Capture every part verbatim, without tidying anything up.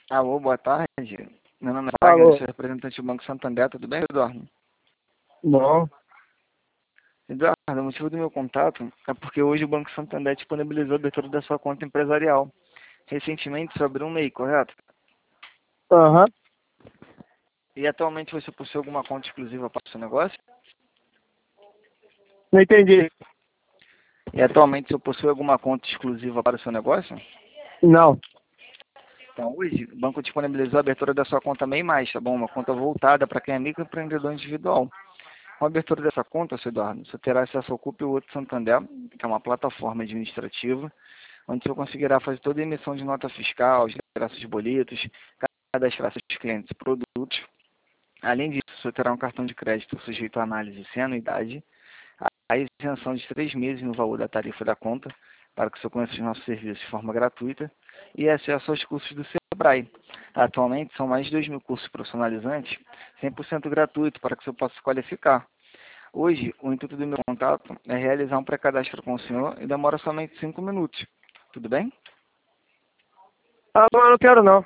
Alô, boa tarde. Meu nome é Wagner, Alô, sou representante do Banco Santander. Tudo bem, Eduardo? bom. Eduardo, o motivo do meu contato é porque hoje o Banco Santander disponibilizou a abertura da sua conta empresarial. Recentemente, você abriu um M E I, correto? Aham, E atualmente você possui alguma conta exclusiva para o seu negócio? não entendi. E atualmente você possui alguma conta exclusiva para o seu negócio? Não. Então, hoje, o banco disponibilizou a abertura da sua conta M E I mais, tá bom? Uma conta voltada para quem é microempreendedor individual. Com a abertura dessa conta, seu Eduardo, você terá acesso ao Cupe Outro Santander, que é uma plataforma administrativa, onde você conseguirá fazer toda a emissão de nota fiscal, gerar seus boletos, cadastrar seus clientes e produtos. Além disso, você terá um cartão de crédito sujeito à análise sem anuidade, a isenção de três meses no valor da tarifa da conta, para que você conheça os nossos serviços de forma gratuita, e acesso aos cursos do Sebrae. Atualmente, são mais de dois mil cursos profissionalizantes, cem por cento gratuito, para que você possa se qualificar. Hoje, o intuito do meu contato é realizar um pré-cadastro com o senhor e demora somente cinco minutos. Tudo bem? Ah, mas eu não quero não.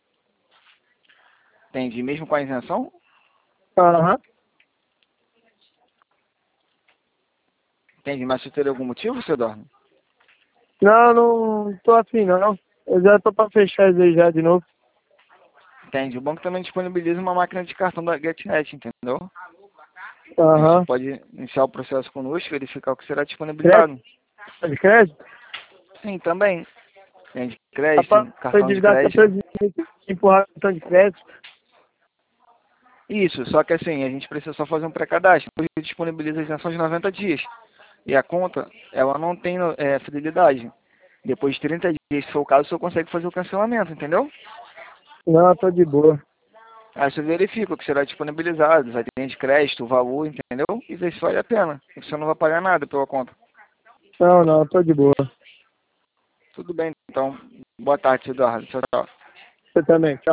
Entendi. Mesmo com a isenção? Aham. Entendi. Mas você teria algum motivo, seu Dorno? Não, não tô afim não. Eu já tô pra fechar isso aí já de novo. Entendi. O banco também disponibiliza uma máquina de cartão da GetNet, entendeu? Aí você Aham. pode iniciar o processo conosco, verificar o que será Crédito? disponibilizado. De crédito? Sim, também. Tem de crédito, Rapaz, tem foi cartão de endividado até crédito. pra empurrar cartão de crédito. Isso, só que assim, a gente precisa só fazer um pré-cadastro. Hoje disponibiliza a isenção de noventa dias. E a conta, ela não tem é, fidelidade. Depois de trinta dias, se for o caso, o senhor consegue fazer o cancelamento, entendeu? Não, tô de boa. Aí você verifica o que será disponibilizado, vai ter de crédito, o valor, entendeu? E vê se vale a pena. E você não vai pagar nada pela conta. Não, não, tô de boa. Tudo bem, então. Boa tarde, Eduardo. Tchau, tchau. Você também. Tchau.